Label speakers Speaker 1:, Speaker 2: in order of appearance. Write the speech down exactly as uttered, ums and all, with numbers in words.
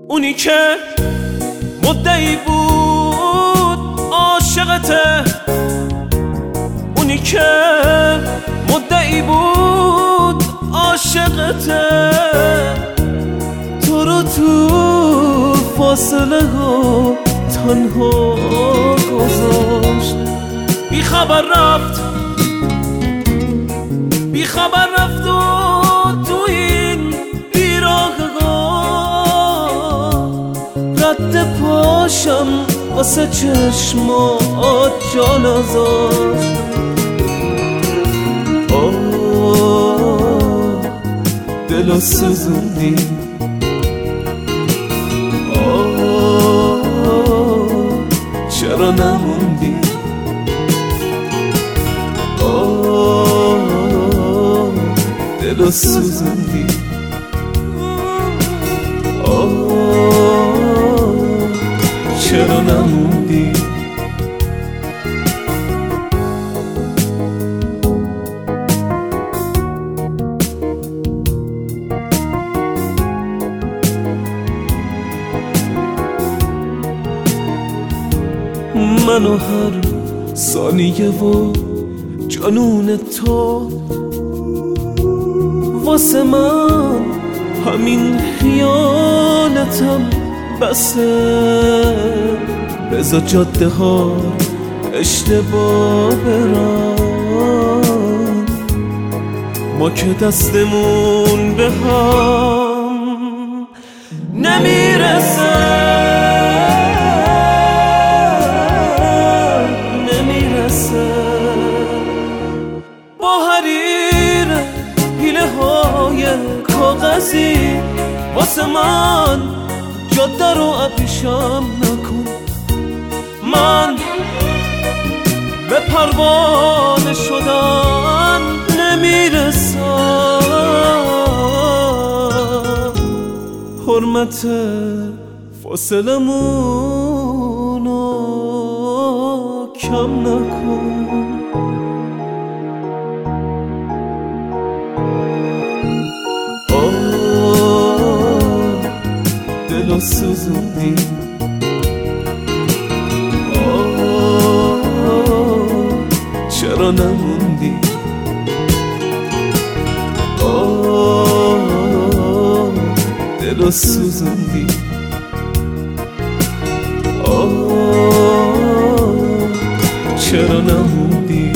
Speaker 1: اونی که مدعی بود عاشقته، اونی که مدعی بود عاشقته، تو رو تو فاصله ها تنها گذاشت. بی خبر رفت بی خبر رفت و تو این بیراهگاه رد پاشم واسه چشمات جا نذاشت. آه دلو سوزوندی، آه چرا نموندی، آه دلو سوزوندی، آه چرا نموندی. منو هر ثانیه و جنون تو واسه من همین خیانتم بسه. بذار جاده ها اشتباه برن، ما که دستمون به هم نمیرسه. با حریر پیله های کاغذی واسه من جاده رو ابریشم نکن. من به پروانه شدن نمیرسم. حرمت فاصلمونو کم نکن. دلو سوزوندی، آه چرا نموندی، آه دلو سوزوندی، آه چرا نموندی.